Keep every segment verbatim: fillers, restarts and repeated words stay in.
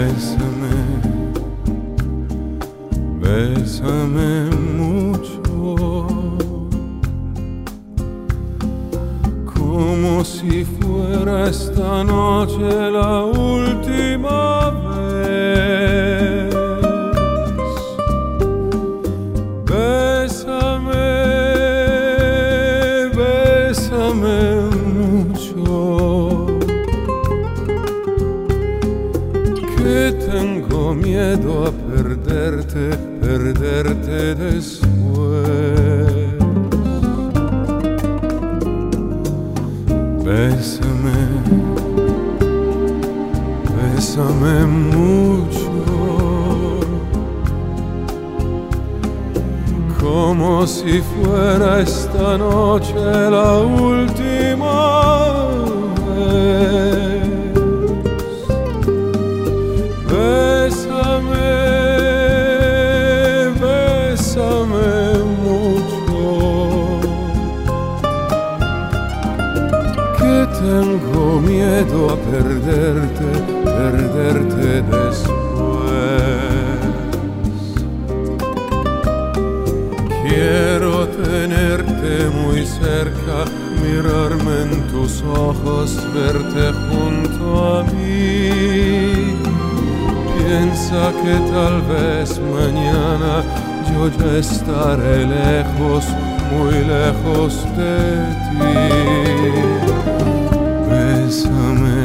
Bésame, bésame mucho, como si fuera esta noche la última vez. Bésame, bésame mucho, que tengo miedo a perderte, perderte después. Bésame, bésame mucho, como si fuera esta noche la última vez. Bésame, bésame mucho, que tengo miedo a perderte, perderte después. Quiero tenerte muy cerca, mirarme en tus ojos, verte junto a mí. Piensa que tal vez mañana yo ya estaré lejos, muy lejos de ti. Bésame,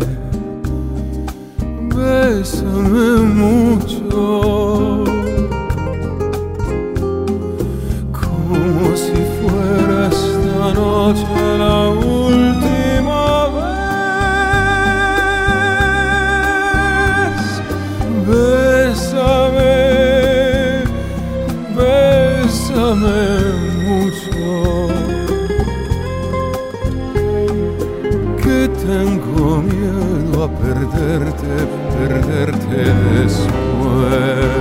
bésame mucho, como si fuera esta noche la última vez. Bésame, bésame mucho, que tengo miedo a perderte, perderte después.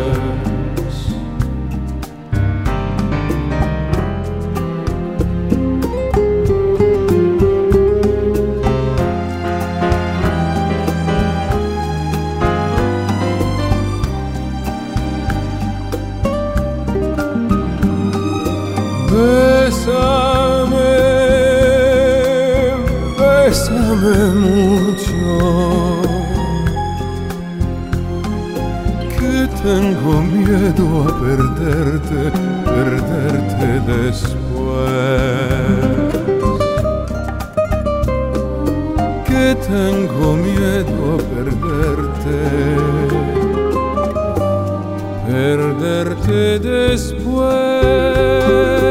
Bésame, bésame mucho, que tengo miedo a perderte, perderte después. Que tengo miedo a perderte, perderte después.